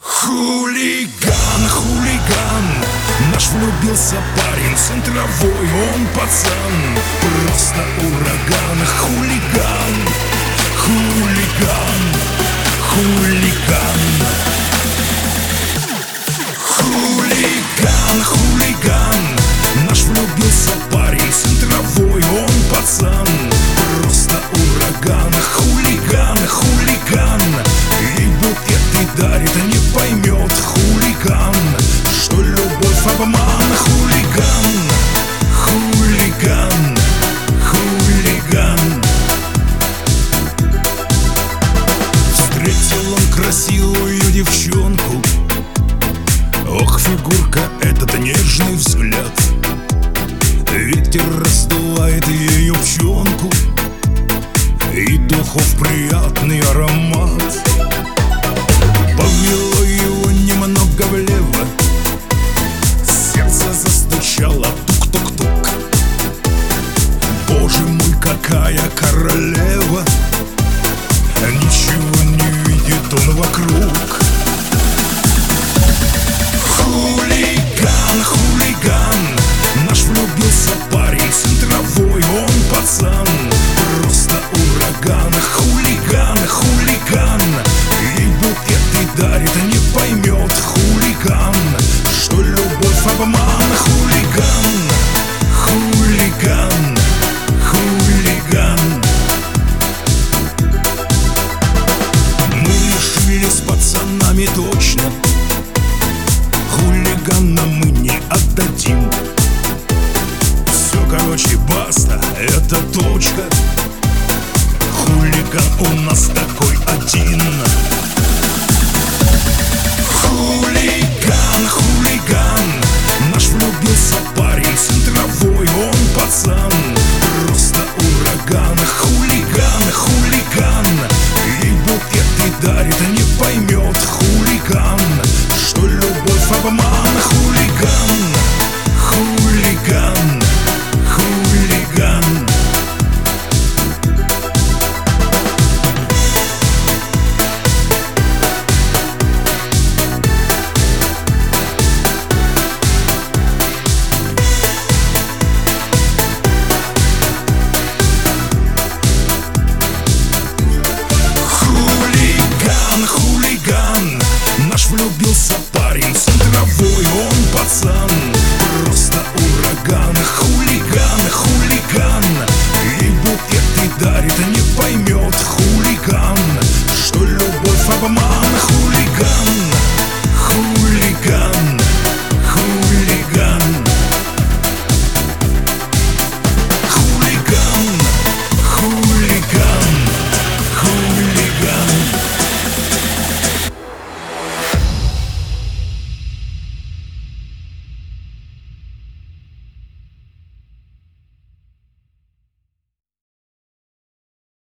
Хулиган, хулиган, наш влюбился парень, центровой он пацан, просто ураган. Хулиган, хулиган, хулиган. Хулиган, хулиган, наш влюбился парень, центровой он пацан, просто ураган. Хулиган, хулиган, и букеты дарит, не поймет хулиган, что любовь обман. Хулиган, хулиган, хулиган. Встретил он красивую девчонку, ох, фигурка, этот нежный взгляд. Ветер раздувает ее пченку, и духов приятный аромат. Повело его немного влево, сердце застучало тук-тук-тук. Боже мой, какая королева, ничего не видит он вокруг. Хулиган, хулиган, наш влюбился парень, центровой он пацан, просто ураган. Хулиган, хулиган, и букеты дарит, не поймет хулиган, что любовь обман. Хулиган, хулиган, хулиган. Мы решили с пацанами точно, хулигана мы не отдадим. Все, короче, баста, это точка. Хулиган у нас такой один.